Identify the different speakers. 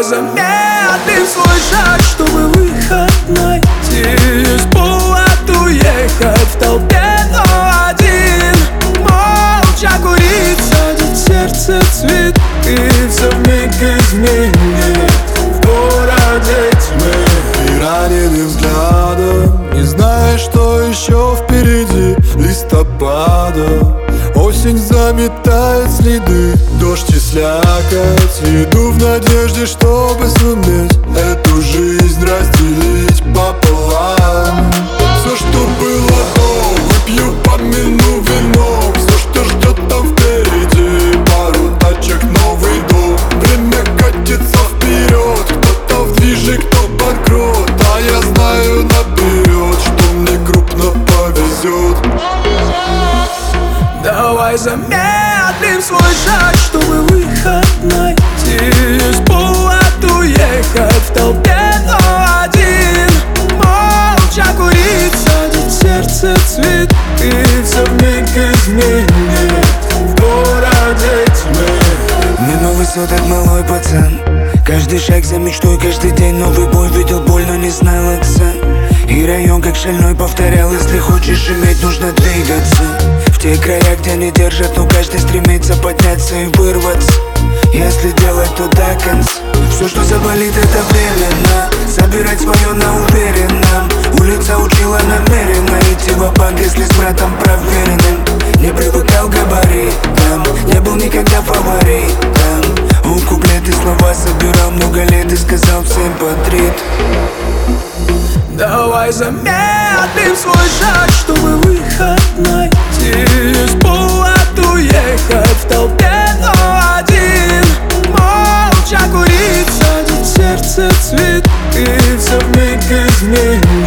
Speaker 1: замедлим свой шаг, чтобы выход найти. Есть повод уехать в толпе, но один. Молча курить, садит сердце цветы. Все вмиг изменит в городе тьмы.
Speaker 2: И раненым взглядом не знаешь, что еще впереди листопада. Осень заметает следы, дождь и слякоть. Иду в надежде, чтобы суметь эту жизнь разделить пополам. Все, что было до, выпью, помяну вином. Все, что ждет там впереди, пару тачек, новый дом. Время катится вперед, кто-то в движе, кто банкрот. А я знаю наперед, что мне крупно повезет.
Speaker 1: Давай замедлим свой шаг, чтобы выход найти. Есть повод уехать в толпе, но один. Молча курить, садит сердце цветы. Все вмиг изменит в городе тьмы.
Speaker 3: Мимо высоток малой пацан. Каждый шаг за мечтой, каждый день новый бой. Видел боль, но не знал отца. И район как шальной повторял: если хочешь иметь, нужно двигаться. В те края, где не держат, но каждый стремится подняться и вырваться. Если делать, то до конца. Все, что заболит, это временно. Собирать свое на уверенном. Улица учила намеренно идти ва-банк, если с братом проверенным. Не привыкал к габаритам, не был никогда фаворитом. Он куплеты, слова собирал много лет и сказал всем подряд.
Speaker 1: Давай замедлим свой шаг, чтобы выход найти. Есть повод уехать в толпе, но один. Молча курить, садит сердце цветы. Все вмиг изменит